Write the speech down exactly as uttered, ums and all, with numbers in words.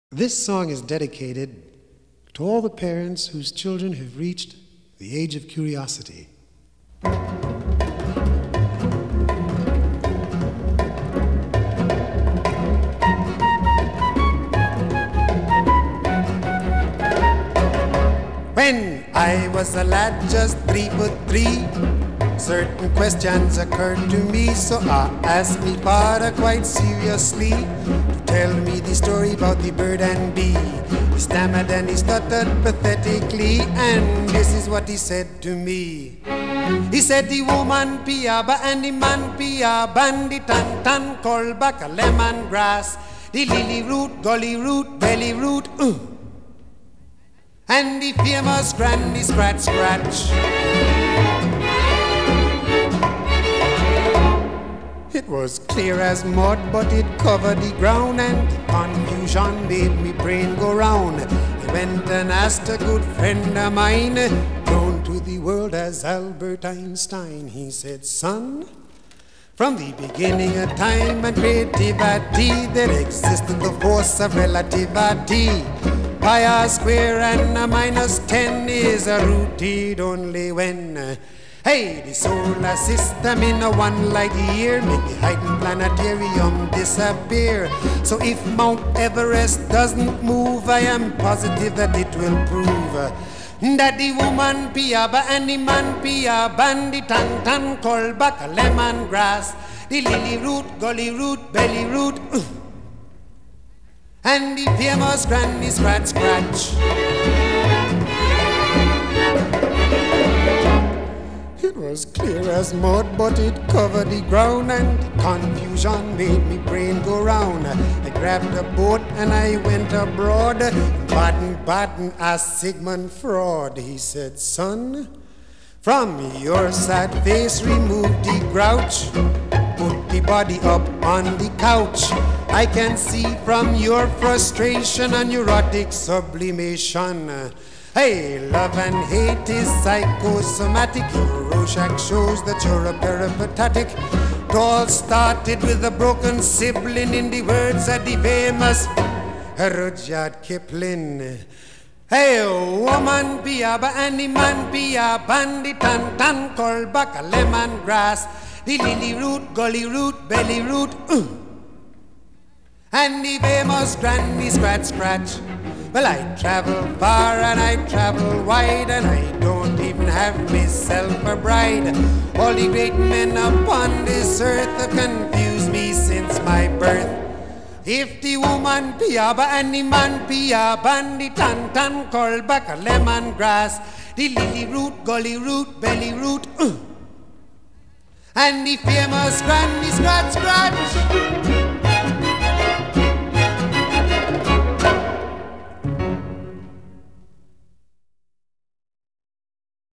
This song is dedicated to all the parents whose children have reached the age of curiosity. When I was a lad, just three foot three, certain questions occurred to me, so I asked me father quite seriously to tell me the story about the bird and bee. He stammered and he stuttered pathetically, and this is what he said to me. He said the woman piaba and the man piaba and the tan-tan call back a lemongrass, the lily root, gully root, belly root, uh, and the famous granny scratch scratch. It was clear as mud, but it covered the ground, and confusion made me brain go round. I went and asked a good friend of mine, known to the world as Albert Einstein. He said, son, from the beginning of time and creativity, there existed the force of relativity. Pi r square and a minus ten is a rooted only when hey, the solar system in a one light year make the hidden planetarium disappear. So if Mount Everest doesn't move, I am positive that it will prove that the woman piaba and the man piaba and the tan-tan call back a lemongrass, the lily root, gully root, belly root, uh, and the famous granny scratch scratch. It was clear as mud, but it covered the ground, and confusion made me brain go round. I grabbed a boat and I went abroad. Baden, Baden asked Sigmund Freud. He said, son, from your sad face remove the grouch, put the body up on the couch. I can see from your frustration and neurotic sublimation. Hey, love and hate is psychosomatic. Your Rorschach shows that you're a peripatetic. It all started with a broken sibling, in the words of the famous Rudyard Kipling. Hey, woman piaba and the man piaba and the tan-tan call back a lemongrass, the lily root, gully root, belly root, uh, and the famous granny scratch scratch. Well, I travel far and I travel wide, and I don't even have myself a bride. All the great men upon this earth have confused me since my birth. If the woman piaba and the man piaba and the tan-tan call back a lemongrass, the lily root, gully root, belly root, uh, and the famous granny scratch scratch.